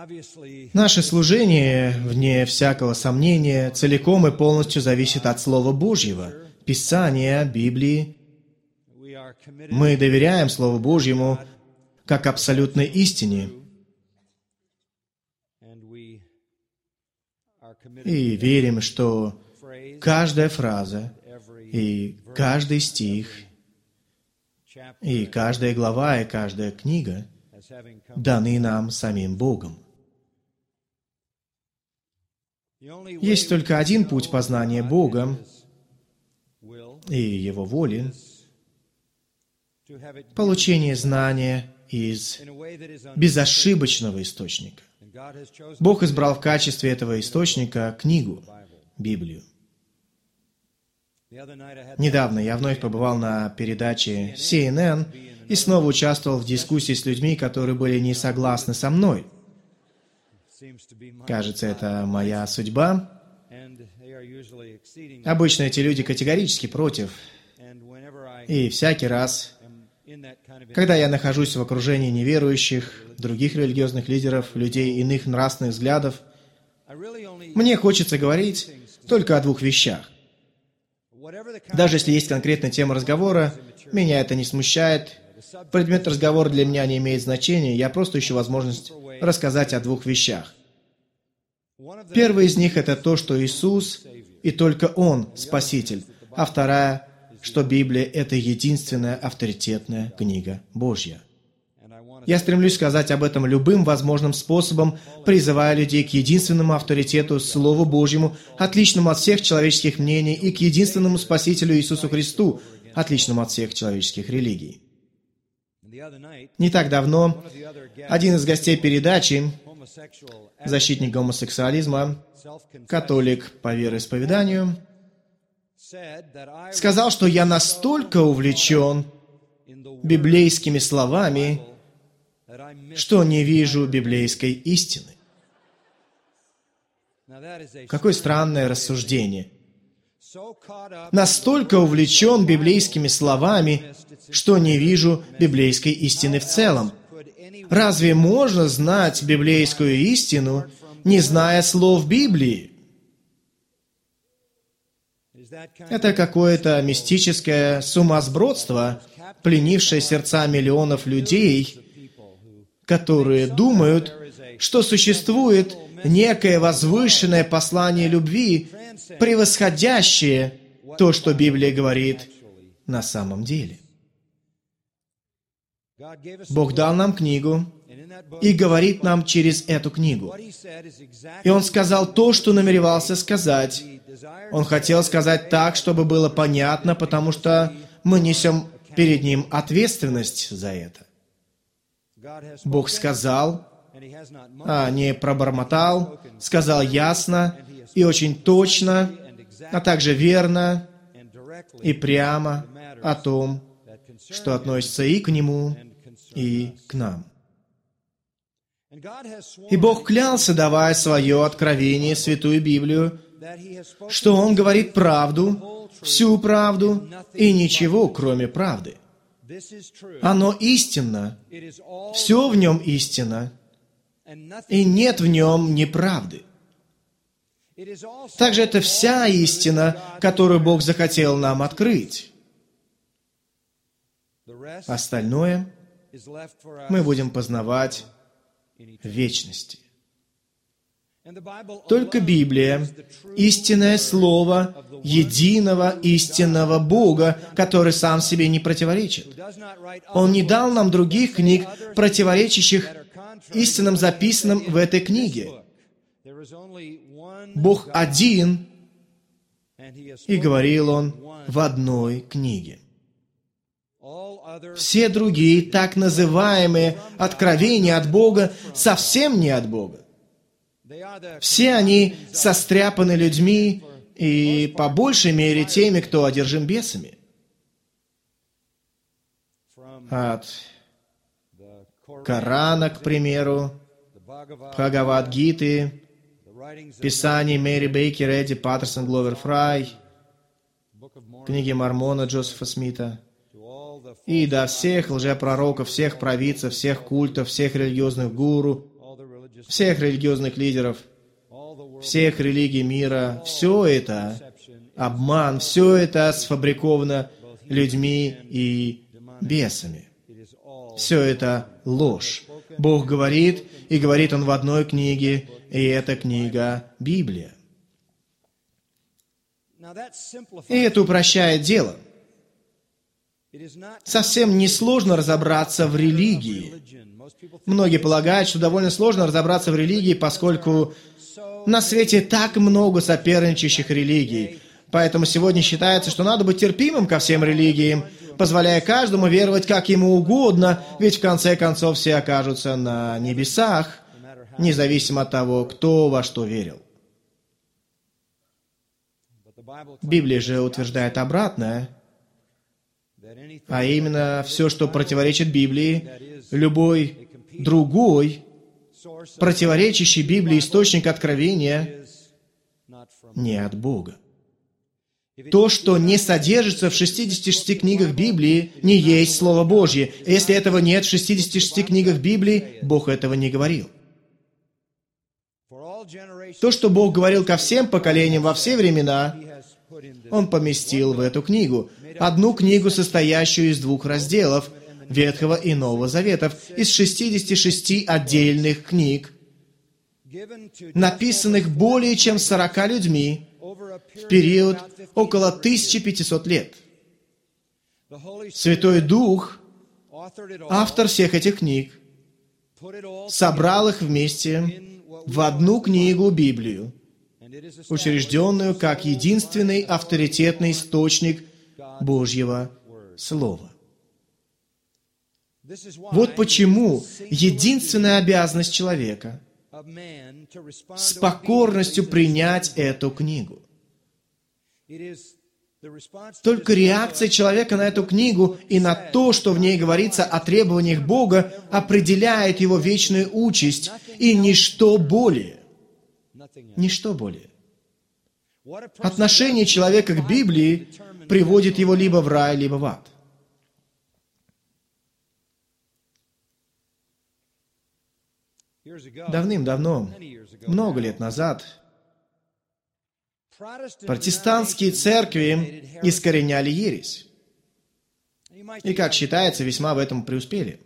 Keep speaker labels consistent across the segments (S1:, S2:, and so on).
S1: Наше служение, вне всякого сомнения, целиком и полностью зависит от Слова Божьего, Писания, Библии. Мы доверяем Слову Божьему как абсолютной истине и верим, что каждая фраза и каждый стих и каждая глава и каждая книга даны нам самим Богом. Есть только один путь познания Бога и Его воли — получение знания из безошибочного источника. Бог избрал в качестве этого источника книгу, Библию. Недавно я вновь побывал на передаче CNN и снова участвовал в дискуссии с людьми, которые были не согласны со мной. Кажется, это моя судьба. Обычно эти люди категорически против. И всякий раз, когда я нахожусь в окружении неверующих, других религиозных лидеров, людей иных нравственных взглядов, мне хочется говорить только о двух вещах. Даже если есть конкретная тема разговора, меня это не смущает. Предмет разговора для меня не имеет значения, я просто ищу возможность рассказать о двух вещах. Первая из них — это то, что Иисус и только Он Спаситель, а вторая, что Библия — это единственная авторитетная книга Божья. Я стремлюсь сказать об этом любым возможным способом, призывая людей к единственному авторитету, Слову Божьему, отличному от всех человеческих мнений, и к единственному Спасителю Иисусу Христу, отличному от всех человеческих религий. Не так давно один из гостей передачи, защитник гомосексуализма, католик по вероисповеданию, сказал, что я настолько увлечен библейскими словами, что не вижу библейской истины. Какое странное рассуждение. Настолько увлечен библейскими словами, что не вижу библейской истины в целом. Разве можно знать библейскую истину, не зная слов Библии? Это какое-то мистическое сумасбродство, пленившее сердца миллионов людей, которые думают, что существует некое возвышенное послание любви, превосходящее то, что Библия говорит на самом деле. Бог дал нам книгу и говорит нам через эту книгу. И Он сказал то, что намеревался сказать. Он хотел сказать так, чтобы было понятно, потому что мы несем перед Ним ответственность за это. Бог сказал, а не пробормотал, сказал ясно и очень точно, а также верно и прямо о том, что относится и к Нему, и к нам. И Бог клялся, давая свое откровение, Святую Библию, что Он говорит правду, всю правду и ничего, кроме правды. Оно истинно, все в нем истинно, и нет в нем неправды. Также это вся истина, которую Бог захотел нам открыть. Остальное мы будем познавать в вечности. Только Библия — истинное слово единого истинного Бога, который сам себе не противоречит. Он не дал нам других книг, противоречащих истинам, записанным в этой книге. Бог один, и говорил Он в одной книге. Все другие так называемые откровения от Бога совсем не от Бога. Все они состряпаны людьми и, по большей мере, теми, кто одержим бесами. От Корана, к примеру, Бхагавад-гиты, Писаний Мэри Бейкер, Эдди Паттерсон, Гловер Фрай, книги Мормона Джозефа Смита, и до всех лжепророков, всех провидцев, всех культов, всех религиозных гуру, всех религиозных лидеров, всех религий мира, все это обман, все это сфабриковано людьми и бесами. Все это ложь. Бог говорит, и говорит Он в одной книге, и эта книга — Библия. И это упрощает дело. Совсем несложно разобраться в религии. Многие полагают, что довольно сложно разобраться в религии, поскольку на свете так много соперничающих религий. Поэтому сегодня считается, что надо быть терпимым ко всем религиям, позволяя каждому веровать как ему угодно, ведь в конце концов все окажутся на небесах, независимо от того, кто во что верил. Библия же утверждает обратное, а именно все, что противоречит Библии, любой другой, противоречащий Библии источник откровения, не от Бога. То, что не содержится в 66 книгах Библии, не есть Слово Божье. Если этого нет в 66 книгах Библии, Бог этого не говорил. То, что Бог говорил ко всем поколениям во все времена, Он поместил в эту книгу. Одну книгу, состоящую из 2 разделов Ветхого и Нового Заветов, из 66 отдельных книг, написанных более чем 40 людьми в период около 1500 лет. Святой Дух, автор всех этих книг, собрал их вместе в одну книгу, Библию, учрежденную как единственный авторитетный источник Божьего Слова. Вот почему единственная обязанность человека — с покорностью принять эту книгу. Только реакция человека на эту книгу и на то, что в ней говорится о требованиях Бога, определяет его вечную участь, и ничто более. Ничто более. Отношение человека к Библии приводит его либо в рай, либо в ад. Давным-давно, много лет назад, протестантские церкви искореняли ересь. И, как считается, весьма в этом преуспели.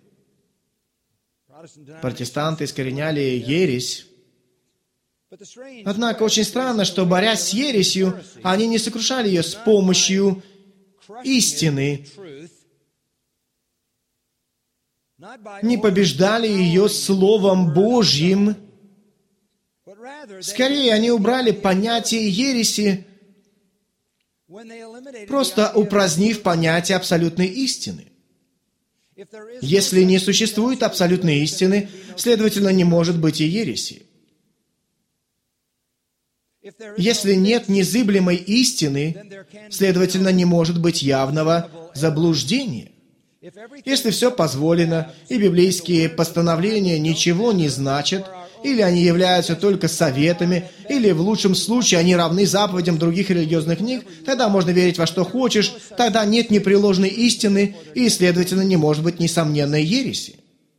S1: Протестанты искореняли ересь. Однако очень странно, что, борясь с ересью, они не сокрушали ее с помощью истины, не побеждали ее Словом Божьим. Скорее, они убрали понятие ереси, просто упразднив понятие абсолютной истины. Если не существует абсолютной истины, следовательно, не может быть и ереси. Если нет незыблемой истины, следовательно, не может быть явного заблуждения. Если все позволено, и библейские постановления ничего не значат, или они являются только советами, или в лучшем случае они равны заповедям других религиозных книг, тогда можно верить во что хочешь, тогда нет непреложной истины, и, следовательно, не может быть несомненной ереси.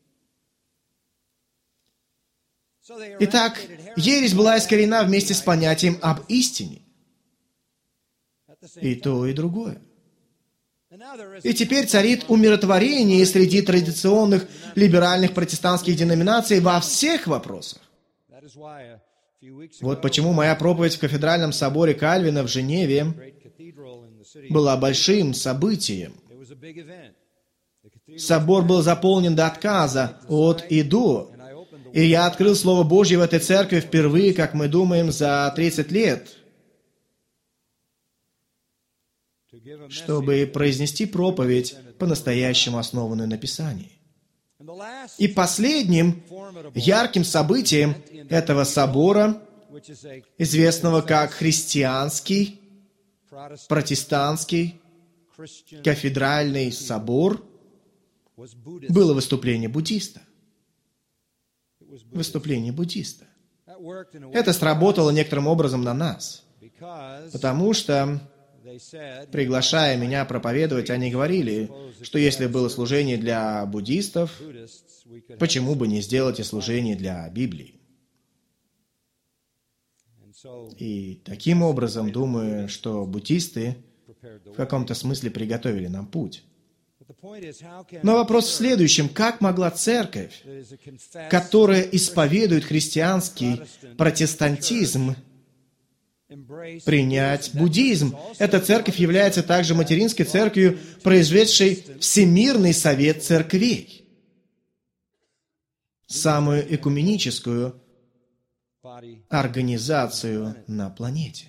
S1: Итак, ересь была искорена вместе с понятием об истине. И то, и другое. И теперь царит умиротворение среди традиционных либеральных протестантских деноминаций во всех вопросах. Вот почему моя проповедь в кафедральном соборе Кальвина в Женеве была большим событием. Собор был заполнен до отказа, от и до. И я открыл Слово Божье в этой церкви впервые, как мы думаем, за 30 лет, чтобы произнести проповедь, по-настоящему основанную на Писании. И последним ярким событием этого собора, известного как христианский, протестантский, кафедральный собор, было выступление буддиста. Выступление буддиста. Это сработало некоторым образом на нас, потому что, приглашая меня проповедовать, они говорили, что если было служение для буддистов, почему бы не сделать и служение для Библии? И таким образом, думаю, что буддисты в каком-то смысле приготовили нам путь. Но вопрос в следующем. Как могла церковь, которая исповедует христианский протестантизм, принять буддизм? Эта церковь является также материнской церковью, произведшей Всемирный совет церквей, самую экуменическую организацию на планете.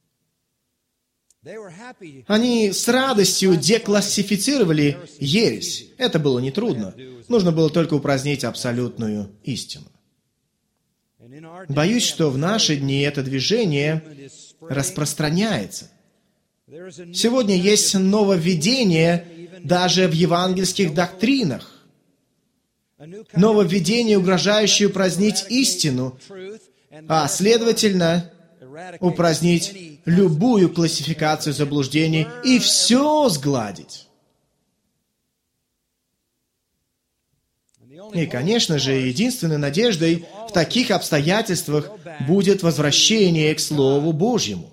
S1: Они с радостью деклассифицировали ересь. Это было нетрудно. Нужно было только упразднить абсолютную истину. Боюсь, что в наши дни это движение распространяется. Сегодня есть нововведение даже в евангельских доктринах. Нововведение, угрожающее упразднить истину, а, следовательно, упразднить любую классификацию заблуждений и все сгладить. И, конечно же, единственной надеждой в таких обстоятельствах будет возвращение к Слову Божьему.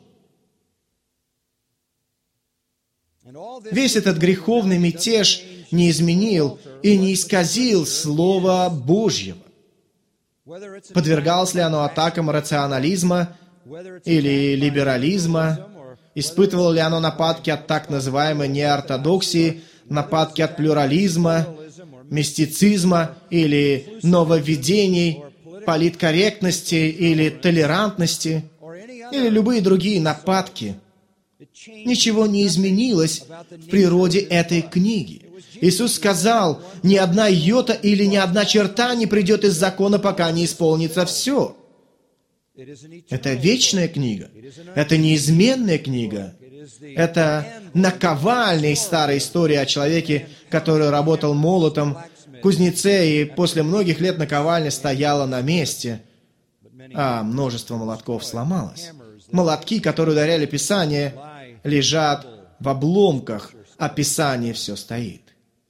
S1: Весь этот греховный мятеж не изменил и не исказил Слова Божьего. Подвергалось ли оно атакам рационализма или либерализма? Испытывало ли оно нападки от так называемой неортодоксии, нападки от плюрализма, мистицизма или нововведений, политкорректности или толерантности, или любые другие нападки? Ничего не изменилось в природе этой книги. Иисус сказал, ни одна йота или ни одна черта не придет из закона, пока не исполнится все. Это вечная книга. Это неизменная книга. Это наковальня из старой истории о человеке, который работал молотом, кузнеце, и после многих лет наковальня стояла на месте, а множество молотков сломалось. Молотки, которые ударяли Писание, лежат в обломках, а Писание все стоит.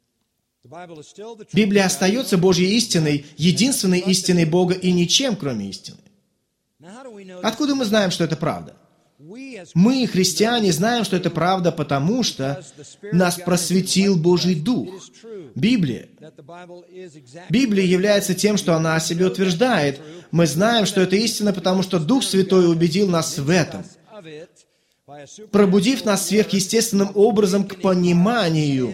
S1: Библия остается Божьей истиной, единственной истиной Бога и ничем, кроме истины. Откуда мы знаем, что это правда? Мы, христиане, знаем, что это правда, потому что нас просветил Божий Дух. Библия является тем, что она о себе утверждает. Мы знаем, что это истина, потому что Дух Святой убедил нас в этом, пробудив нас сверхъестественным образом к пониманию.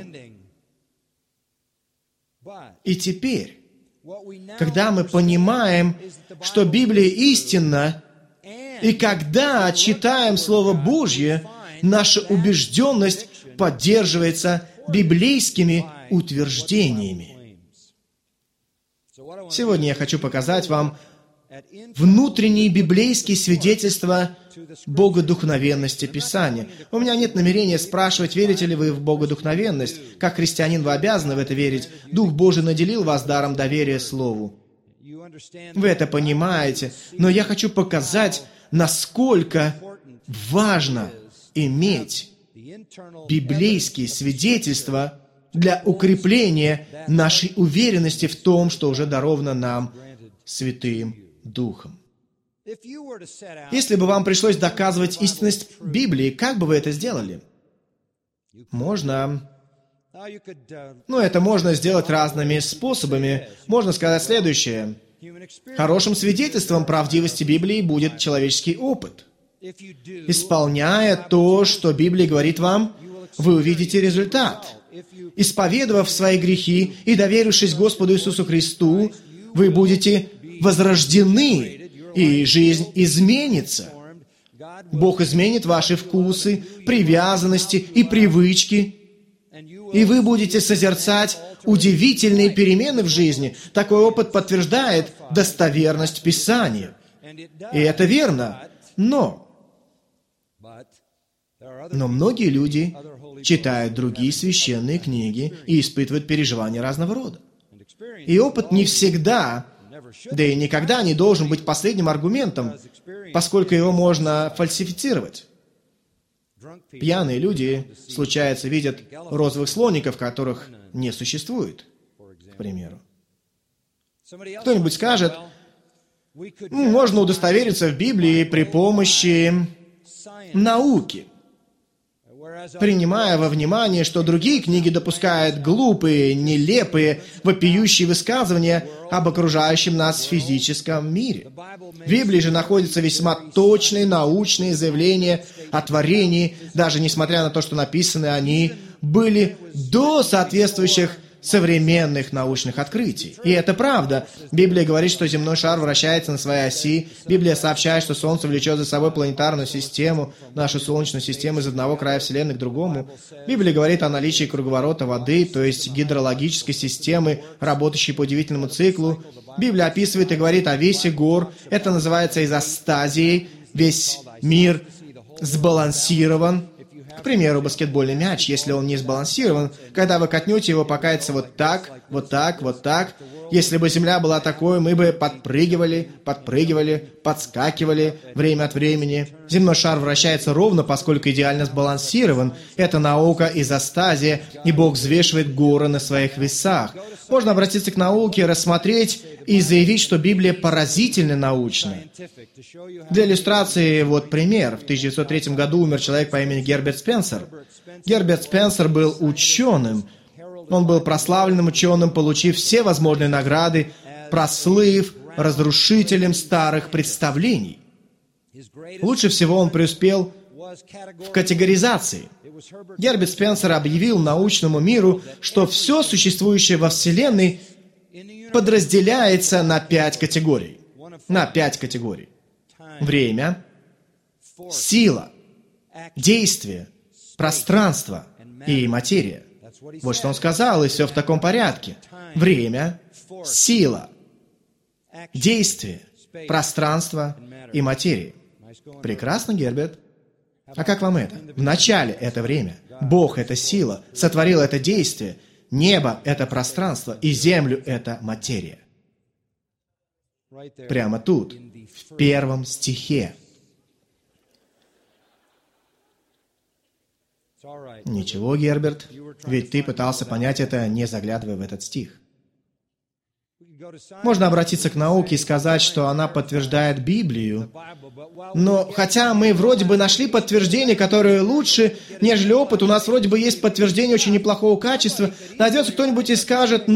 S1: И теперь, когда мы понимаем, что Библия истинна, и когда читаем Слово Божье, наша убежденность поддерживается библейскими утверждениями. Сегодня я хочу показать вам внутренние библейские свидетельства богодухновенности Писания. У меня нет намерения спрашивать, верите ли вы в богодухновенность. Как христианин вы обязаны в это верить. Дух Божий наделил вас даром доверия Слову. Вы это понимаете, но я хочу показать, насколько важно иметь библейские свидетельства для укрепления нашей уверенности в том, что уже даровано нам Святым Духом. Если бы вам пришлось доказывать истинность Библии, как бы вы это сделали? Можно. Это можно сделать разными способами. Можно сказать следующее. Хорошим свидетельством правдивости Библии будет человеческий опыт. Исполняя то, что Библия говорит вам, вы увидите результат. Исповедовав свои грехи и доверившись Господу Иисусу Христу, вы будете возрождены, и жизнь изменится. Бог изменит ваши вкусы, привязанности и привычки, и вы будете созерцать удивительные перемены в жизни. Такой опыт подтверждает достоверность Писания. И это верно. Но многие люди читают другие священные книги и испытывают переживания разного рода. И опыт не всегда, да и никогда не должен быть последним аргументом, поскольку его можно фальсифицировать. Пьяные люди, случается, видят розовых слоников, которых не существует, к примеру. Кто-нибудь скажет, Можно удостовериться в Библии при помощи науки, принимая во внимание, что другие книги допускают глупые, нелепые, вопиющие высказывания об окружающем нас физическом мире. В Библии же находятся весьма точные научные заявления о творении, даже несмотря на то, что написаны они были до соответствующих современных научных открытий. И это правда. Библия говорит, что земной шар вращается на своей оси. Библия сообщает, что Солнце влечет за собой планетарную систему, нашу Солнечную систему, из одного края Вселенной к другому. Библия говорит о наличии круговорота воды, то есть гидрологической системы, работающей по удивительному циклу. Библия описывает и говорит о весе гор. Это называется изостазией. Весь мир сбалансирован. К примеру, баскетбольный мяч, если он не сбалансирован, когда вы катнете его, покатится вот так, вот так, вот так. Если бы Земля была такой, мы бы подпрыгивали, подскакивали время от времени. Земной шар вращается ровно, поскольку идеально сбалансирован. Это наука изостазия, и Бог взвешивает горы на своих весах. Можно обратиться к науке, рассмотреть и заявить, что Библия поразительно научная. Для иллюстрации вот пример. В 1903 году умер человек по имени Герберт Спенсер. Герберт Спенсер был ученым. Он был прославленным ученым, получив все возможные награды, прослыв разрушителем старых представлений. Лучше всего он преуспел в категоризации. Герберт Спенсер объявил научному миру, что все существующее во Вселенной подразделяется на 5 категорий. На 5 категорий. Время, сила, действие, пространство и материя. Вот что он сказал, и все в таком порядке. Время, сила, действие, пространство и материя. Прекрасно, Герберт. А как вам это? Вначале это время. Бог — это сила, сотворил это действие. Небо — это пространство, и землю — это материя. Прямо тут, в 1 стихе. Ничего, Герберт, ведь ты пытался понять это, не заглядывая в этот стих. Можно обратиться к науке и сказать, что она подтверждает Библию, но хотя мы вроде бы нашли подтверждение, которое лучше, нежели опыт, у нас вроде бы есть подтверждение очень неплохого качества, найдется кто-нибудь и скажет,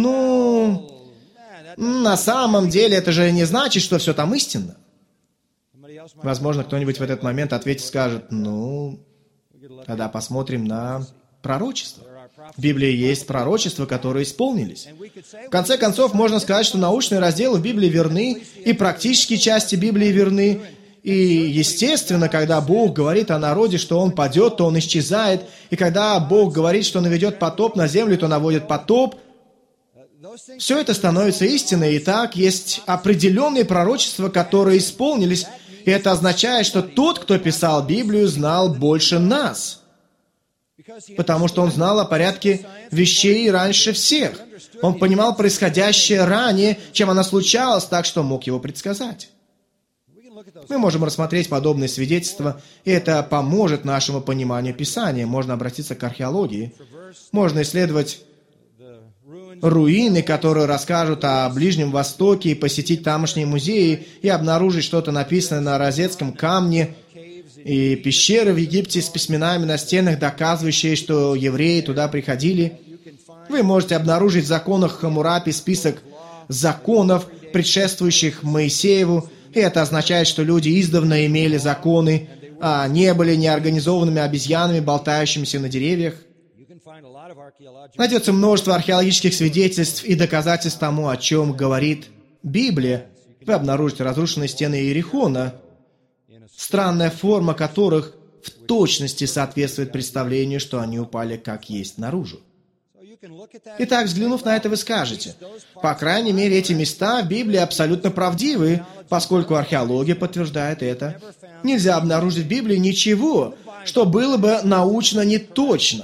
S1: на самом деле это же не значит, что все там истинно. Возможно, кто-нибудь в этот момент ответит и скажет, тогда посмотрим на пророчество. В Библии есть пророчества, которые исполнились. В конце концов, можно сказать, что научные разделы в Библии верны, и практические части Библии верны. И, естественно, когда Бог говорит о народе, что он падет, то он исчезает. И когда Бог говорит, что наведет потоп на землю, то наводит потоп. Все это становится истиной. Итак, есть определенные пророчества, которые исполнились. И это означает, что тот, кто писал Библию, знал больше нас. Потому что он знал о порядке вещей раньше всех. Он понимал происходящее ранее, чем оно случалось, так что мог его предсказать. Мы можем рассмотреть подобные свидетельства, и это поможет нашему пониманию Писания. Можно обратиться к археологии. Можно исследовать руины, которые расскажут о Ближнем Востоке, и посетить тамошние музеи, и обнаружить что-то написанное на розетском камне, и пещеры в Египте с письменами на стенах, доказывающие, что евреи туда приходили. Вы можете обнаружить в законах Хаммурапи список законов, предшествующих Моисееву, и это означает, что люди издавна имели законы, а не были неорганизованными обезьянами, болтающимися на деревьях. Найдется множество археологических свидетельств и доказательств тому, о чем говорит Библия. Вы обнаружите разрушенные стены Иерихона, странная форма которых в точности соответствует представлению, что они упали как есть наружу. Итак, взглянув на это, вы скажете, по крайней мере, эти места в Библии абсолютно правдивы, поскольку археология подтверждает это. Нельзя обнаружить в Библии ничего, что было бы научно неточно.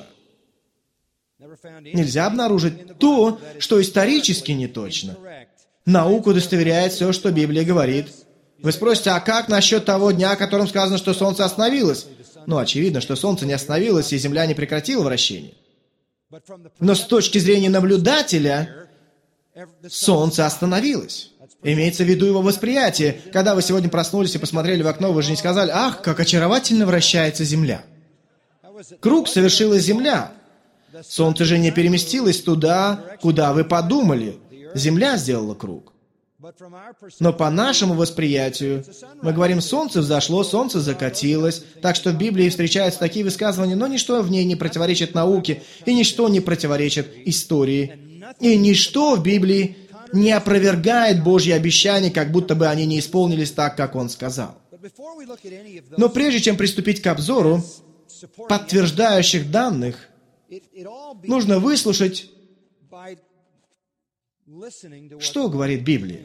S1: Нельзя обнаружить то, что исторически неточно. Наука удостоверяет все, что Библия говорит. Вы спросите, а как насчет того дня, о котором сказано, что Солнце остановилось? Очевидно, что Солнце не остановилось, и Земля не прекратила вращение. Но с точки зрения наблюдателя, Солнце остановилось. Имеется в виду его восприятие. Когда вы сегодня проснулись и посмотрели в окно, вы же не сказали: «Ах, как очаровательно вращается Земля». Круг совершила Земля. Солнце же не переместилось туда, куда вы подумали. Земля сделала круг. Но по нашему восприятию мы говорим: солнце взошло, солнце закатилось. Так что в Библии встречаются такие высказывания, но ничто в ней не противоречит науке, и ничто не противоречит истории. И ничто в Библии не опровергает Божьи обещания, как будто бы они не исполнились так, как Он сказал. Но прежде чем приступить к обзору подтверждающих данных, нужно выслушать, что говорит Библия.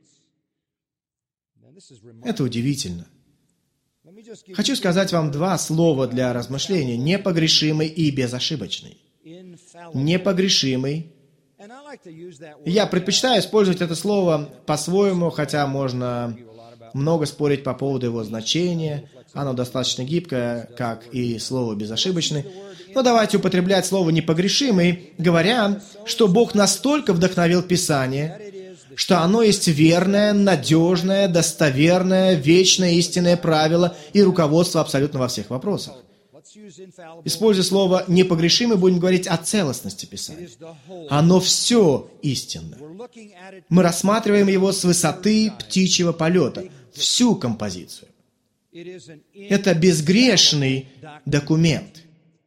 S1: Это удивительно. Хочу сказать вам два слова для размышления: непогрешимый и безошибочный. Непогрешимый. Я предпочитаю использовать это слово по-своему, хотя можно много спорить по поводу его значения. Оно достаточно гибкое, как и слово «безошибочный». Но давайте употреблять слово «непогрешимый», говоря, что Бог настолько вдохновил Писание, что оно есть верное, надежное, достоверное, вечное, истинное правило и руководство абсолютно во всех вопросах. Используя слово «непогрешимый», будем говорить о целостности Писания. Оно все истинно. Мы рассматриваем его с высоты птичьего полета, всю композицию. Это безгрешный документ.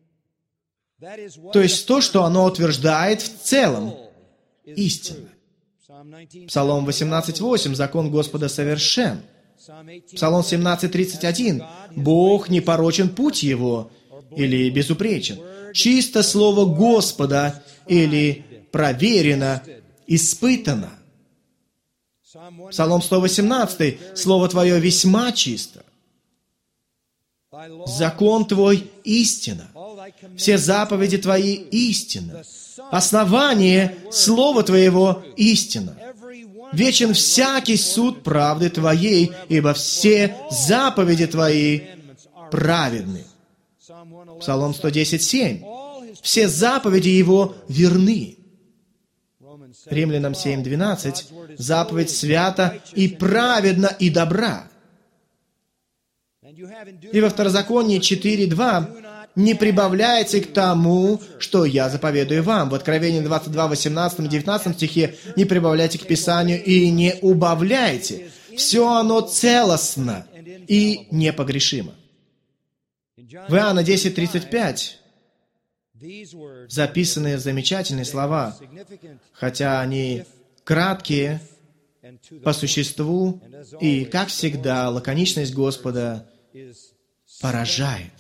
S1: То есть то, что оно утверждает в целом, истинно. Псалом 18:8 «Закон Господа совершен». Псалом 17:31 «Бог не порочен путь его» или «безупречен». «Чисто слово Господа» или «проверено», «испытано». Псалом 118 «Слово Твое весьма чисто». «Закон Твой истина». «Все заповеди Твои истина». «Основание Слова Твоего истина». «Вечен всякий суд правды Твоей, ибо все заповеди Твои праведны». Псалом 110:7. «Все заповеди Его верны». Римлянам 7:12. «Заповедь свята и праведна и добра». И во Второзаконии 4:2. «Не прибавляйте к тому, что я заповедую вам». В Откровении 22, 18 и 19 стихе «Не прибавляйте к Писанию и не убавляйте». Все оно целостно и непогрешимо. В Иоанна 10:35 записаны замечательные слова, хотя они краткие по существу, и, как всегда, лаконичность Господа поражает.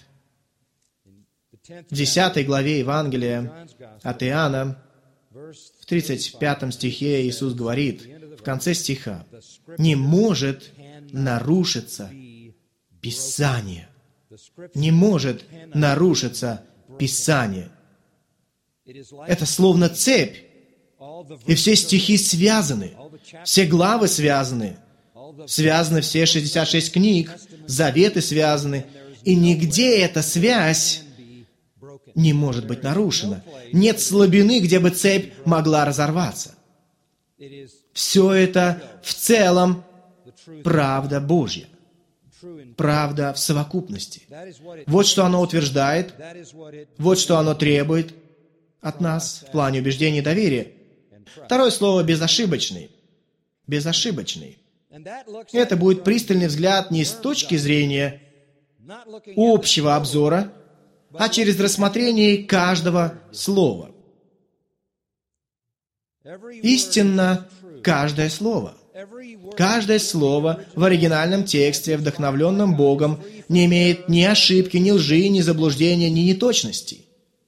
S1: В 10 главе Евангелия от Иоанна, в 35 стихе Иисус говорит, в конце стиха: «Не может нарушиться Писание». Не может нарушиться Писание. Это словно цепь. И все стихи связаны, все главы связаны. Связаны все 66 книг, заветы связаны. И нигде эта связь не может быть нарушена. Нет слабины, где бы цепь могла разорваться. Все это в целом правда Божья. Правда в совокупности. Вот что оно утверждает, вот что оно требует от нас в плане убеждения и доверия. Второе слово «безошибочный». Безошибочный. Это будет пристальный взгляд не с точки зрения общего обзора, а через рассмотрение каждого слова. Истинно каждое слово. Каждое слово в оригинальном тексте, вдохновленном Богом, не имеет ни ошибки, ни лжи, ни заблуждения, ни неточностей.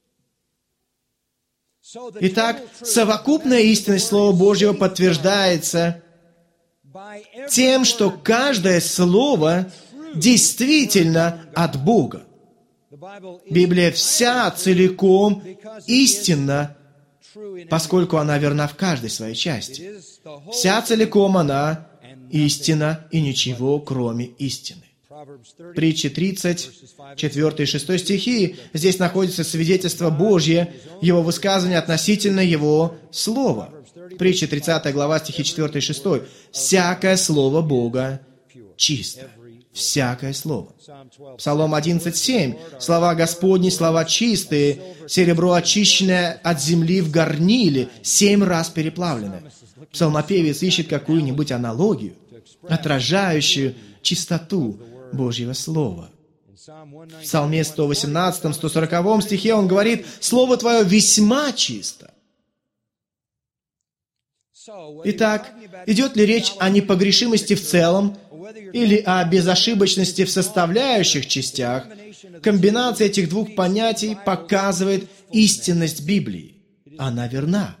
S1: Итак, совокупная истинность Слова Божьего подтверждается тем, что каждое слово действительно от Бога. Библия вся целиком истинна, поскольку она верна в каждой своей части. Вся целиком она истина и ничего, кроме истины. Притчи 30, 4 и 6 стихи. Здесь находится свидетельство Божье, Его высказывание относительно Его Слова. Притча 30 глава, стихи 4 и 6. «Всякое слово Бога чисто». Всякое слово. Псалом 11:7. «Слова Господни, слова чистые, серебро очищенное от земли в горниле, 7 раз переплавленное». Псалмопевец ищет какую-нибудь аналогию, отражающую чистоту Божьего Слова. В Псалме 118, 140 стихе он говорит: «Слово Твое весьма чисто». Итак, идет ли речь о непогрешимости в целом или о безошибочности в составляющих частях, комбинация этих двух понятий показывает истинность Библии. Она верна.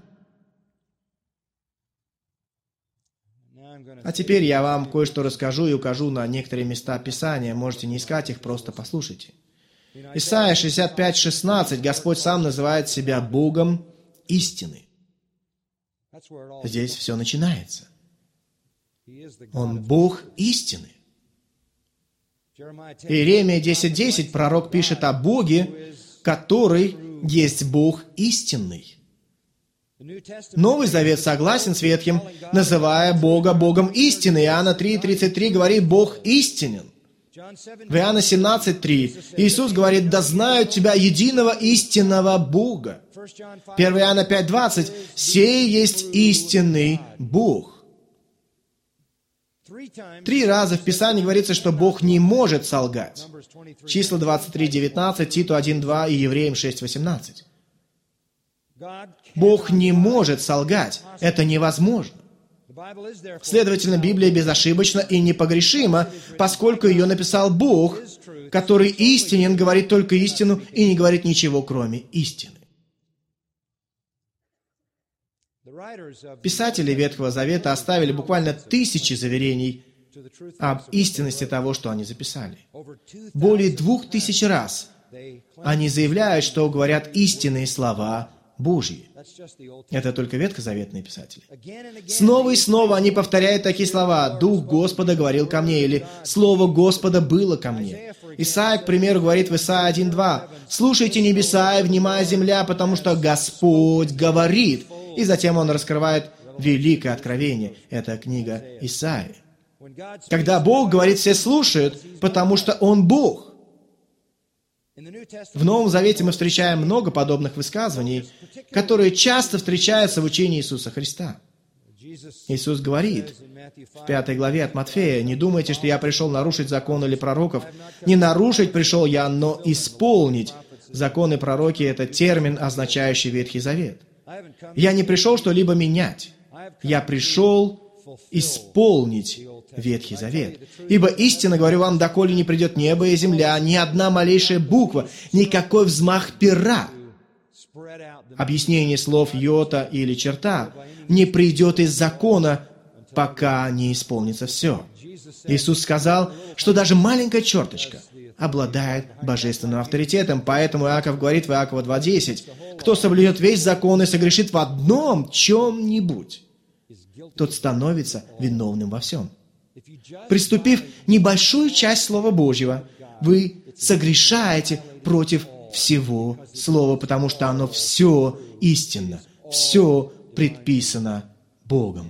S1: А теперь я вам кое-что расскажу и укажу на некоторые места Писания. Можете не искать их, просто послушайте. Исайя 65:16. Господь сам называет себя Богом истины. Здесь все начинается. Он Бог истины. Иеремия 10:10 пророк пишет о Боге, который есть Бог истинный. Новый Завет согласен с Ветхим, называя Бога Богом истины. Иоанна 3:33 говорит: Бог истинен. В Иоанна 17:3 Иисус говорит: «Да знают Тебя, единого истинного Бога». 1 Иоанна 5:20 «Сей есть истинный Бог». 3 раза в Писании говорится, что Бог не может солгать. Числа 23:19, Титу 1:2 и Евреям 6:18. Бог не может солгать. Это невозможно. Следовательно, Библия безошибочна и непогрешима, поскольку ее написал Бог, который истинен, говорит только истину и не говорит ничего, кроме истины. Писатели Ветхого Завета оставили буквально тысячи заверений об истинности того, что они записали. Более 2000 раз они заявляют, что говорят истинные слова Божьи. Это только ветхозаветные писатели. Снова и снова они повторяют такие слова: «Дух Господа говорил ко мне», или «Слово Господа было ко мне». Исайя, к примеру, говорит в Исайя 1:2: «Слушайте небеса и внимая земля, потому что Господь говорит». И затем он раскрывает великое откровение. Это книга Исаии. Когда Бог говорит, все слушают, потому что Он Бог. В Новом Завете мы встречаем много подобных высказываний, которые часто встречаются в учении Иисуса Христа. Иисус говорит в 5 главе от Матфея: «Не думайте, что я пришел нарушить закон или пророков. Не нарушить пришел я, но исполнить». Закон и пророки — это термин, означающий Ветхий Завет. Я не пришел что-либо менять. Я пришел исполнить Ветхий Завет. «Ибо истинно говорю вам, доколе не придет небо и земля, ни одна малейшая буква, никакой взмах пера». Объяснение слов йота или черта не придет из закона, пока не исполнится все. Иисус сказал, что даже маленькая черточка обладает божественным авторитетом. Поэтому Иаков говорит в Иакова 2:10: «Кто соблюдет весь закон и согрешит в одном чем-нибудь, тот становится виновным во всем». Приступив небольшую часть Слова Божьего, вы согрешаете против всего Слова, потому что оно все истинно, все предписано Богом.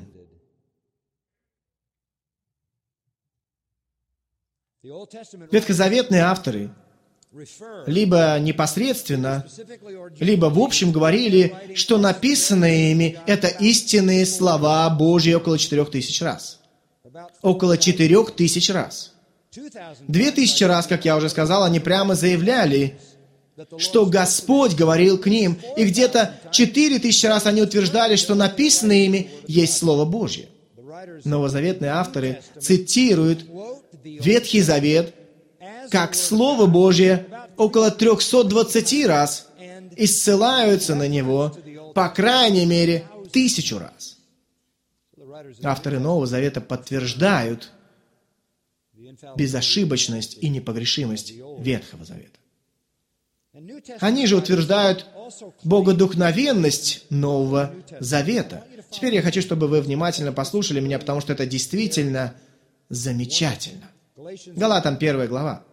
S1: Ветхозаветные авторы либо непосредственно, либо в общем говорили, что написанные ими — это истинные слова Божьи около 4000 раз. Около 4000 раз. 2000 раз, как я уже сказал, они прямо заявляли, что Господь говорил к ним, и где-то 4000 раз они утверждали, что написанное ими есть Слово Божье. Новозаветные авторы цитируют Ветхий Завет как Слово Божье около 320 раз и ссылаются на него по крайней мере 1000 раз. Авторы Нового Завета подтверждают безошибочность и непогрешимость Ветхого Завета. Они же утверждают богодухновенность Нового Завета. Теперь я хочу, чтобы вы внимательно послушали меня, потому что это действительно замечательно. Галатам 1 глава.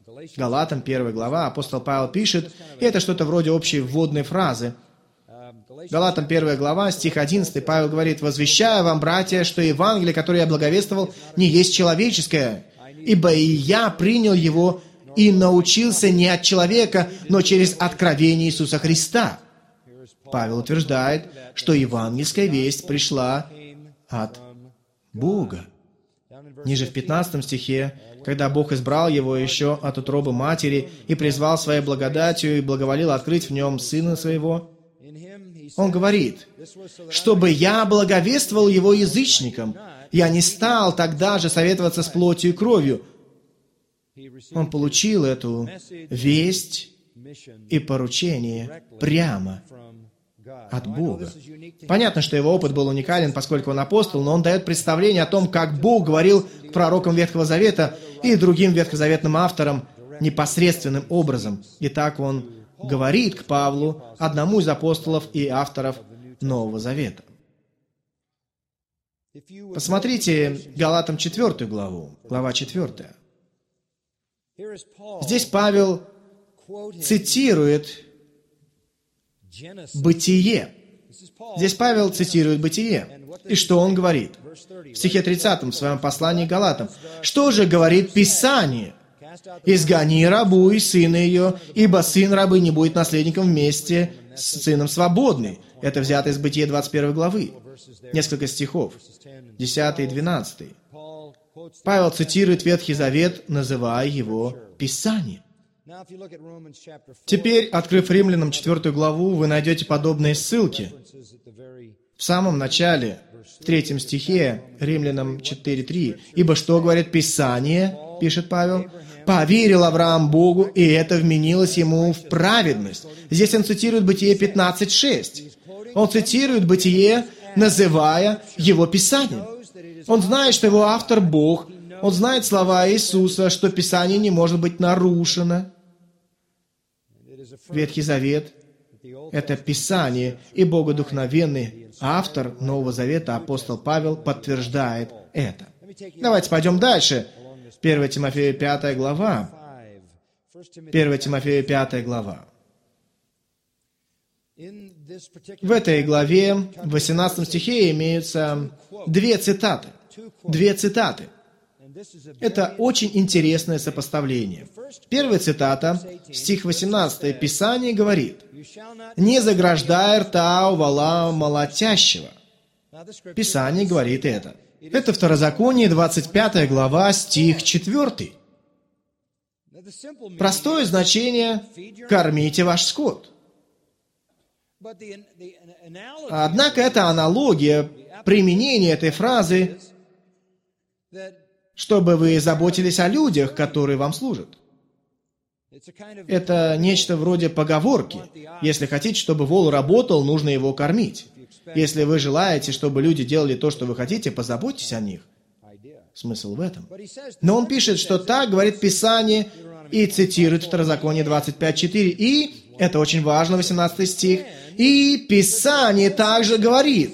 S1: Галатам 1 глава. Апостол Павел пишет, и это что-то вроде общей вводной фразы. Галатам 1 глава, стих 11, Павел говорит: «Возвещаю вам, братья, что Евангелие, которое я благовествовал, не есть человеческое, ибо и я принял его и научился не от человека, но через откровение Иисуса Христа». Павел утверждает, что евангельская весть пришла от Бога. Ниже в 15 стихе, когда Бог избрал его еще от утробы матери и призвал своей благодатью и благоволил открыть в нем Сына Своего, Он говорит: «Чтобы я благовествовал его язычникам, я не стал тогда же советоваться с плотью и кровью». Он получил эту весть и поручение прямо от Бога. Понятно, что его опыт был уникален, поскольку он апостол, но он дает представление о том, как Бог говорил к пророкам Ветхого Завета и другим ветхозаветным авторам непосредственным образом. И так он говорит к Павлу, одному из апостолов и авторов Нового Завета. Посмотрите Галатам 4 главу, глава 4. Здесь Павел цитирует Бытие. Здесь Павел цитирует Бытие. И что он говорит? В стихе 30 в своем послании к Галатам. «Что же говорит Писание? Изгони рабу и сына ее, ибо сын рабы не будет наследником вместе с сыном свободный». Это взято из Бытия 21 главы. Несколько стихов, 10 и 12. Павел цитирует Ветхий Завет, называя его Писание. Теперь, открыв Римлянам 4 главу, вы найдете подобные ссылки. В самом начале, в 3 стихе, Римлянам 4:3. «Ибо что говорит Писание?» — пишет Павел. «Поверил Авраам Богу, и это вменилось ему в праведность». Здесь он цитирует Бытие 15:6. Он цитирует Бытие, называя его Писанием. Он знает, что его автор Бог. Он знает слова Иисуса, что Писание не может быть нарушено. Ветхий Завет — это Писание, и богодухновенный автор Нового Завета, апостол Павел, подтверждает это. Давайте пойдем дальше. 1 Тимофею 5 глава. 1 Тимофею 5 глава. В этой главе, в 18 стихе, имеются две цитаты. Две цитаты. Это очень интересное сопоставление. Первая цитата, стих 18. Писание говорит: «Не заграждай рта у вола молотящего». Писание говорит это. Это Второзаконие, 25 глава, стих 4. Простое значение «кормите ваш скот». Однако эта аналогия, применение этой фразы, чтобы вы заботились о людях, которые вам служат. Это нечто вроде поговорки. Если хотите, чтобы вол работал, нужно его кормить. Если вы желаете, чтобы люди делали то, что вы хотите, позаботьтесь о них. Смысл в этом. Но он пишет, что так говорит Писание, и цитирует Второзаконие 25:4. И, это очень важно, 18 стих, и Писание также говорит: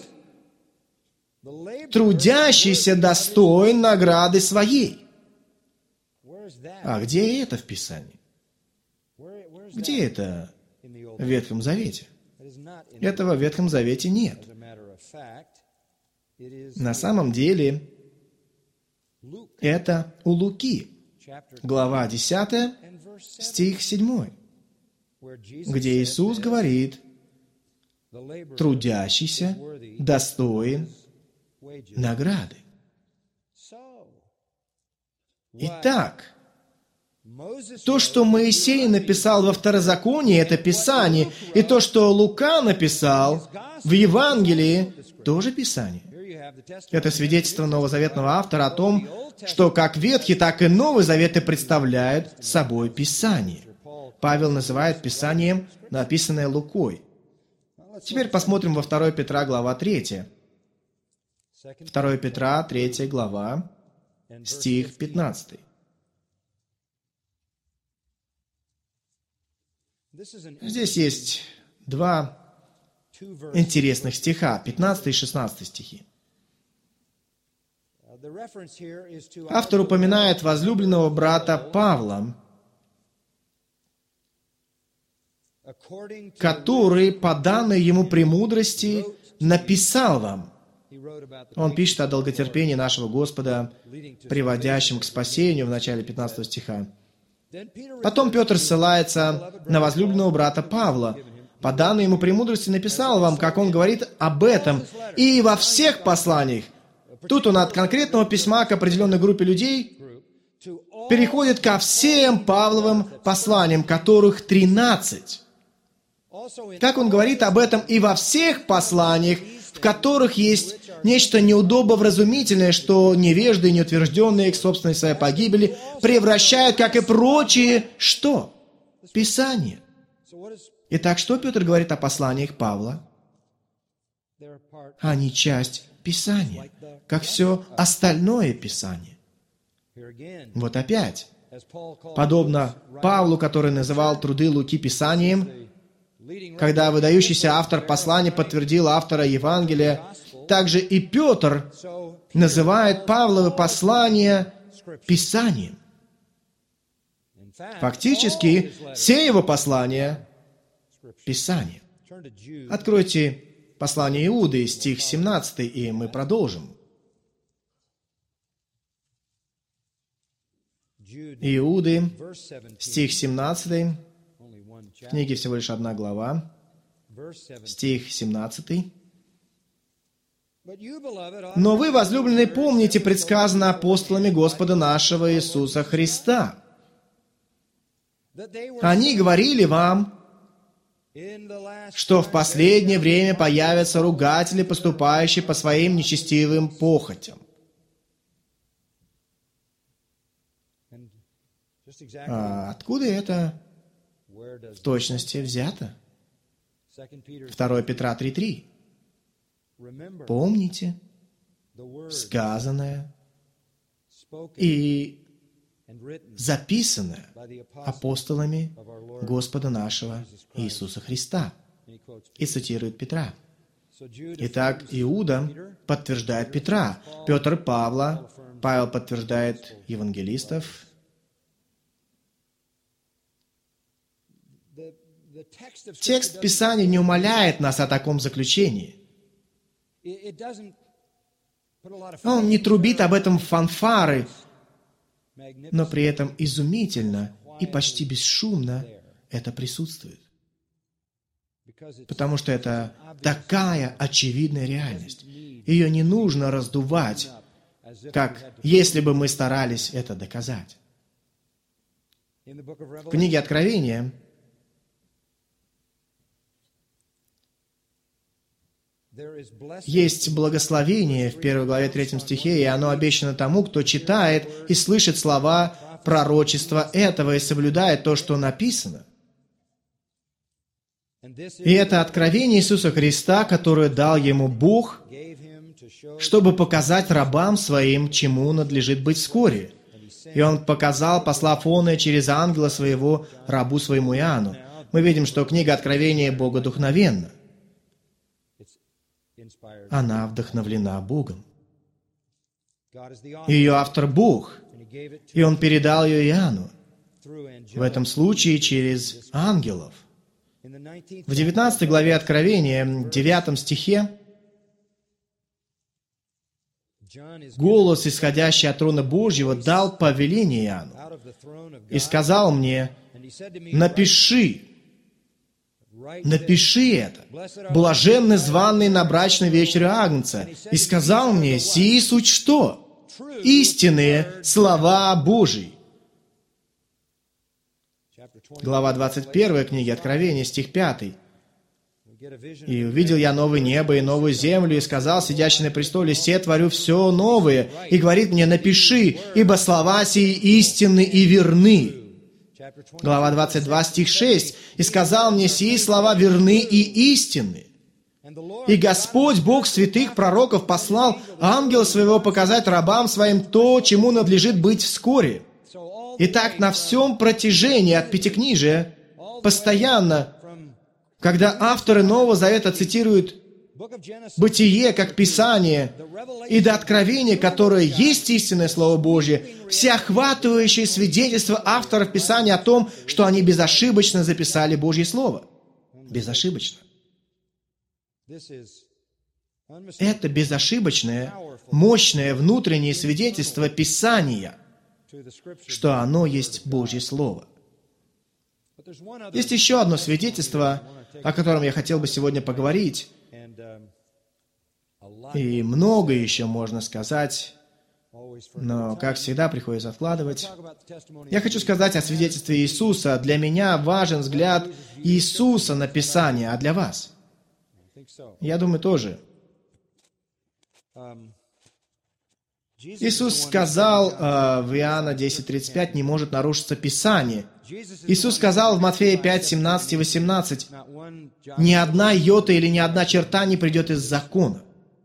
S1: «Трудящийся достоин награды своей». А где это в Писании? Где это в Ветхом Завете? Этого в Ветхом Завете нет. На самом деле, это у Луки, глава 10, стих 7, где Иисус говорит: «Трудящийся достоин награды». Итак, то, что Моисей написал во Второзаконии, это Писание, и то, что Лука написал в Евангелии, тоже Писание. Это свидетельство новозаветного автора о том, что как Ветхий, так и Новый Заветы представляют собой Писание. Павел называет Писанием написанное Лукой. Теперь посмотрим во 2 Петра, глава 3. 2 Петра, 3 глава, стих 15. Здесь есть два интересных стиха, 15 и 16 стихи. Автор упоминает возлюбленного брата Павла. который по данной ему премудрости написал вам». Он пишет о долготерпении нашего Господа, приводящем к спасению в начале 15 стиха. Потом Петр ссылается на возлюбленного брата Павла. «По данной ему премудрости написал вам», как он говорит об этом, «и во всех посланиях». Тут он от конкретного письма к определенной группе людей переходит ко всем Павловым посланиям, которых 13. Как он говорит об этом и во всех посланиях, в которых есть нечто неудобовразумительное, что невежды и неутвержденные к собственной своей погибели превращают, как и прочие, что? Писание. Итак, что Петр говорит о посланиях Павла? Они часть Писания, как все остальное Писание. Вот опять, подобно Павлу, который называл труды Луки Писанием, когда выдающийся автор послания подтвердил автора Евангелия, также и Петр называет Павловы послания Писанием. Фактически, все его послания — Писание. Откройте послание Иуды, стих 17, и мы продолжим. Иуды, стих 17, в книге всего лишь одна глава, стих 17. «Но вы, возлюбленные, помните предсказанное апостолами Господа нашего Иисуса Христа. Они говорили вам, что в последнее время появятся ругатели, поступающие по своим нечестивым похотям». А откуда это в точности взято? 2 Петра 3:3. «Помните сказанное и записанное апостолами Господа нашего Иисуса Христа». И цитирует Петра. Итак, Иуда подтверждает Петра, Петр Павла, Павел подтверждает евангелистов. Текст Писания не умаляет нас о таком заключении. Он не трубит об этом фанфары, но при этом изумительно и почти бесшумно это присутствует. Потому что это такая очевидная реальность. Ее не нужно раздувать, как если бы мы старались это доказать. В книге Откровения есть благословение в 1 главе 3 стихе, и оно обещано тому, кто читает и слышит слова пророчества этого и соблюдает то, что написано. И это откровение Иисуса Христа, которое дал ему Бог, чтобы показать рабам своим, чему надлежит быть вскоре. И он показал, послав оное через ангела своего рабу своему Иоанну. Мы видим, что книга Откровения богодухновенна. Она вдохновлена Богом. Ее автор Бог, и Он передал ее Иоанну, в этом случае через ангелов. В 19 главе Откровения, 9 стихе, голос, исходящий от трона Божьего, дал повеление Иоанну и сказал мне: «Напиши это. Блаженны званые на брачный вечер Агнца». И сказал мне: «Сии суть что? Истинные слова Божии». Глава 21 книги Откровения, стих 5. «И увидел я новое небо и новую землю, и сказал сидящий на престоле: се творю все новое, и говорит мне: напиши, ибо слова сии истинны и верны». Глава 22, стих 6. «И сказал мне: сии слова верны и истинны. И Господь, Бог святых пророков, послал ангела своего показать рабам своим то, чему надлежит быть вскоре». Итак, на всем протяжении от Пятикнижия, постоянно, когда авторы Нового Завета цитируют Бытие как Писание и до Откровения, которое есть истинное Слово Божье, всеохватывающее свидетельство авторов Писания о том, что они безошибочно записали Божье Слово. безошибочно. Это безошибочное, мощное внутреннее свидетельство Писания, что оно есть Божье Слово. Есть еще одно свидетельство, о котором я хотел бы сегодня поговорить, и много еще можно сказать, но, как всегда, приходится откладывать. Я хочу сказать о свидетельстве Иисуса. Для меня важен взгляд Иисуса на Писание, а для вас? Я думаю, тоже. Иисус сказал в Иоанна 10:35, не может нарушиться Писание. Иисус сказал в Матфея 5:17 и 18, ни одна йота или ни одна черта не придет из закона.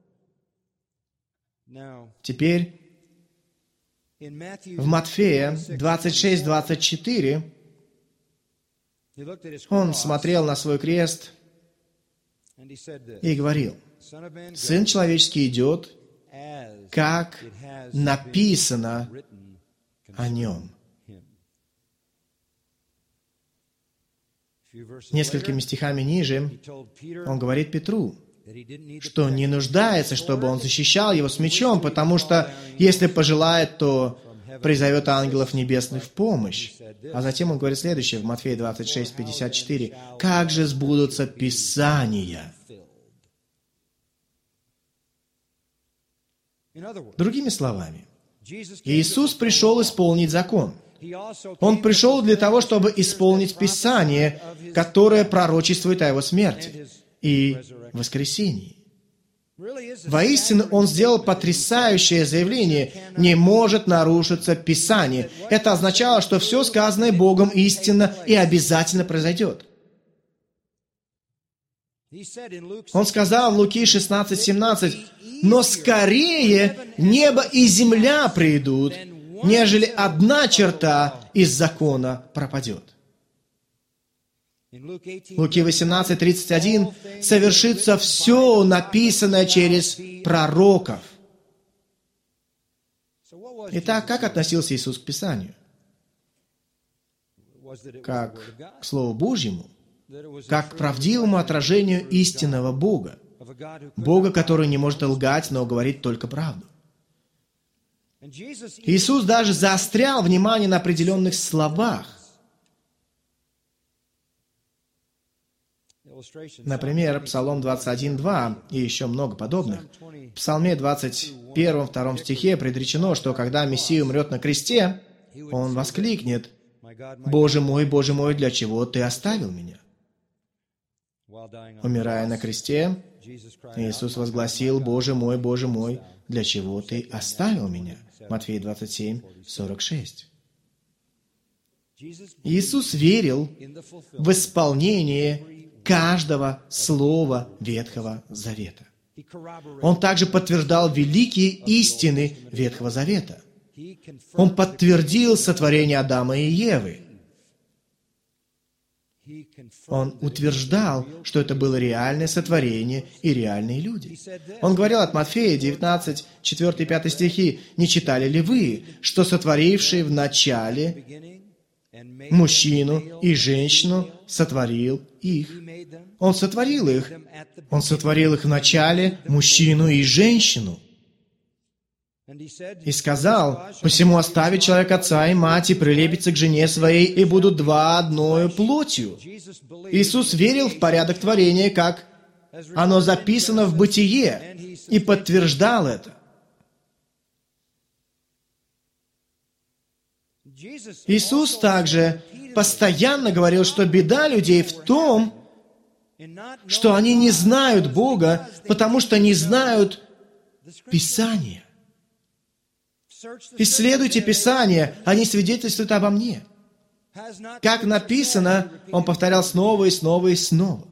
S1: Теперь, в Матфея 26:24 он смотрел на свой крест и говорил, «Сын человеческий идет, как написано о нем». Несколькими стихами ниже он говорит Петру, что не нуждается, чтобы он защищал его с мечом, потому что, если пожелает, то призовет ангелов небесных в помощь. А затем он говорит следующее в Матфея 26:54. «Как же сбудутся Писания?» Другими словами, Иисус пришел исполнить закон. Он пришел для того, чтобы исполнить Писание, которое пророчествует о Его смерти и воскресении. Воистину, Он сделал потрясающее заявление: «Не может нарушиться Писание». Это означало, что все сказанное Богом истинно и обязательно произойдет. Он сказал в Луки 16:17, «Но скорее небо и земля придут, нежели одна черта из закона пропадет». Луки 18:31 совершится все, написанное через пророков. Итак, как относился Иисус к Писанию? Как к Слову Божьему? Как к правдивому отражению истинного Бога? Бога, который не может лгать, но говорит только правду. Иисус даже заострял внимание на определенных словах. Например, Псалом 21:2 и еще много подобных. В Псалме 21:2 стихе предречено, что когда Мессия умрет на кресте, Он воскликнет: Боже мой, для чего Ты оставил меня?» Умирая на кресте, Иисус возгласил: Боже мой, для чего Ты оставил меня?» Матфея 27:46. Иисус верил в исполнение каждого слова Ветхого Завета. Он также подтверждал великие истины Ветхого Завета. Он подтвердил сотворение Адама и Евы. Он утверждал, что это было реальное сотворение и реальные люди. Он говорил от Матфея 19, 4 и 5 стихи: «Не читали ли вы, что сотворивший в начале мужчину и женщину сотворил их?» Он сотворил их. Он сотворил их в начале, мужчину и женщину. И сказал: «Посему оставит человек отца и мать, и прилепится к жене своей, и будут два одною плотью». Иисус верил в порядок творения, как оно записано в Бытие, и подтверждал это. Иисус также постоянно говорил, что беда людей в том, что они не знают Бога, потому что не знают Писания. «Исследуйте Писание, они свидетельствуют обо мне». Как написано, он повторял снова и снова и снова.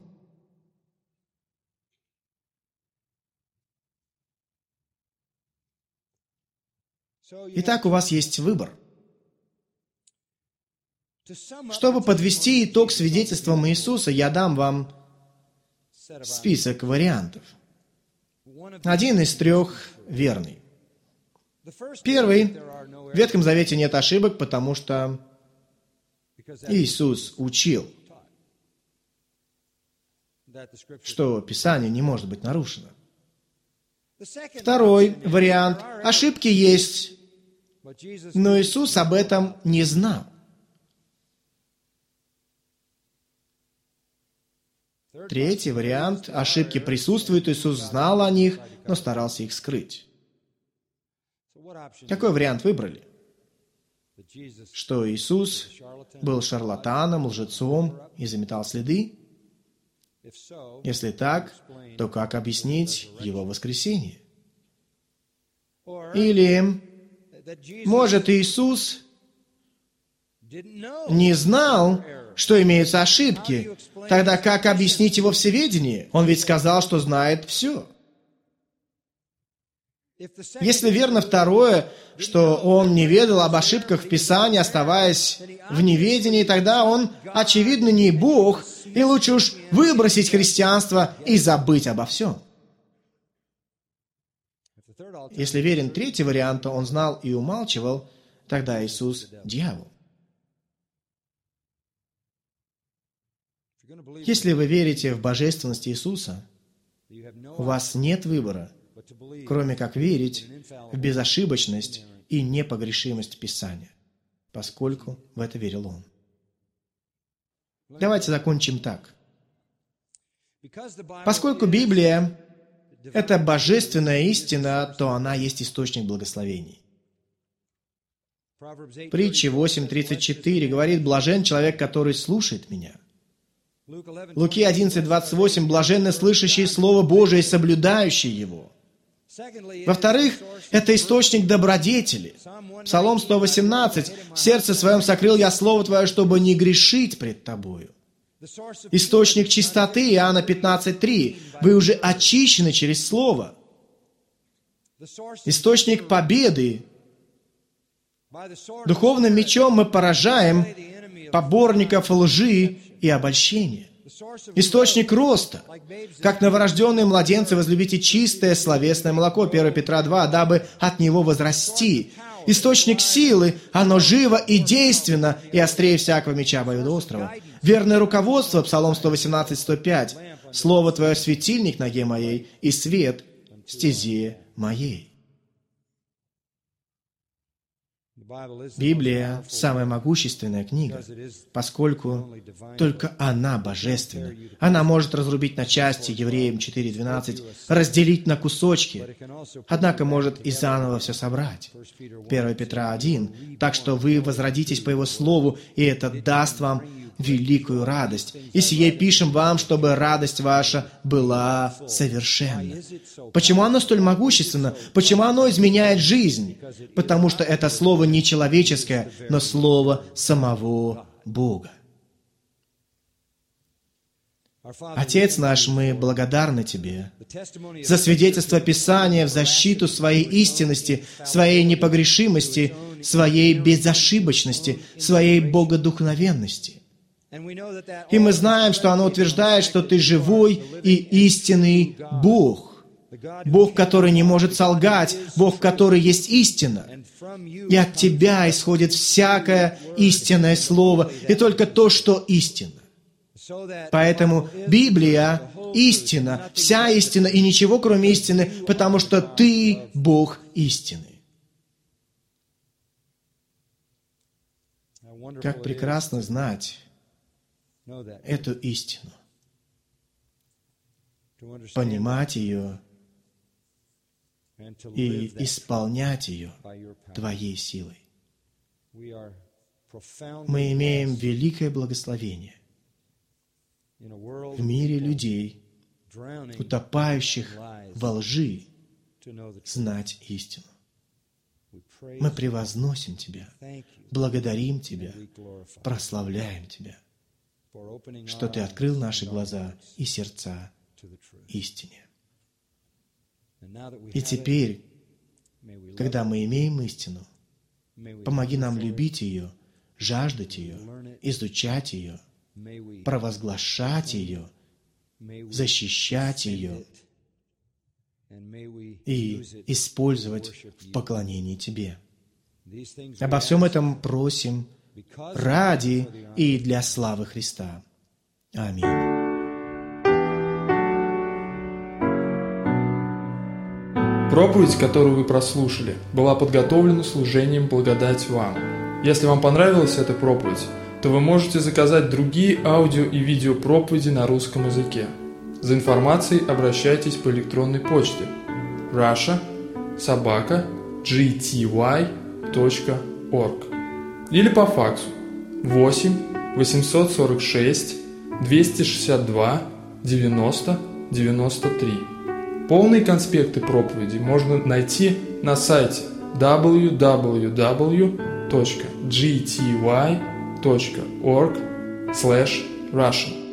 S1: Итак, у вас есть выбор. Чтобы подвести итог свидетельствам Иисуса, я дам вам список вариантов. Один из трех верный. Первый. В Ветхом Завете нет ошибок, потому что Иисус учил. что Писание не может быть нарушено. Второй вариант. Ошибки есть, но Иисус об этом не знал. Третий вариант. Ошибки присутствуют, Иисус знал о них, но старался их скрыть. Какой вариант выбрали? Что Иисус был шарлатаном, лжецом и заметал следы? Если так, то как объяснить Его воскресение? Или, может, Иисус не знал, что имеются ошибки? Тогда как объяснить Его всеведение? Он ведь сказал, что знает все. Если верно второе, что Он не ведал об ошибках в Писании, оставаясь в неведении, тогда Он, очевидно, не Бог, и лучше уж выбросить христианство и забыть обо всем. Если верен третий вариант, то Он знал и умалчивал, тогда Иисус – дьявол. Если вы верите в божественность Иисуса, у вас нет выбора, кроме как верить в безошибочность и непогрешимость Писания, поскольку в это верил Он. Давайте закончим так. Поскольку Библия – это божественная истина, то она есть источник благословений. Притча 8:34 говорит: «Блажен человек, который слушает меня». Луки 11:28 «Блаженны слышащие Слово Божие и соблюдающие его». Во-вторых, это источник добродетели. Псалом 118: «В сердце своем сокрыл я Слово Твое, чтобы не грешить пред Тобою». Источник чистоты, Иоанна 15:3. Вы уже очищены через Слово. Источник победы. Духовным мечом мы поражаем поборников лжи и обольщения. Источник роста. Как новорожденные младенцы возлюбите чистое словесное молоко, 1 Петра 2, дабы от него возрасти. Источник силы, оно живо и действенно, и острее всякого меча обоюдоострого. Верное руководство, Псалом 118:105. Слово Твое светильник ноге моей и свет стезе моей. Библия – самая могущественная книга, поскольку только она божественна. Она может разрубить на части, Евреям 4:12, разделить на кусочки, однако может и заново все собрать. 1 Петра 1. Так что вы возродитесь по Его Слову, и это даст вам великую радость. И сие пишем вам, чтобы радость ваша была совершенна. Почему оно столь могущественно? Почему оно изменяет жизнь? Потому что это слово не человеческое, но слово самого Бога. Отец наш, мы благодарны Тебе за свидетельство Писания в защиту своей истинности, своей непогрешимости, своей безошибочности, своей богодухновенности. И мы знаем, что оно утверждает, что Ты живой и истинный Бог. Бог, который не может солгать, Бог, который есть истина. И от Тебя исходит всякое истинное слово, и только то, что истинно. Поэтому Библия – истина, вся истина и ничего, кроме истины, потому что Ты – Бог истины. Как прекрасно знать эту истину, понимать ее и исполнять ее Твоей силой. Мы имеем великое благословение в мире людей, утопающих во лжи, знать истину. Мы превозносим Тебя, благодарим Тебя, прославляем Тебя, что Ты открыл наши глаза и сердца истине. И теперь, когда мы имеем истину, помоги нам любить ее, жаждать ее, изучать ее, провозглашать ее, защищать ее и использовать в поклонении Тебе. Обо всем этом просим ради и для славы Христа. Аминь.
S2: Проповедь, которую вы прослушали, была подготовлена служением «Благодать вам». Если вам понравилась эта проповедь, то вы можете заказать другие аудио и видео проповеди на русском языке. За информацией обращайтесь по электронной почте russia@gty.org или по факсу 8 846 262 90 93. Полные конспекты проповеди можно найти на сайте www.gty.org/Russian.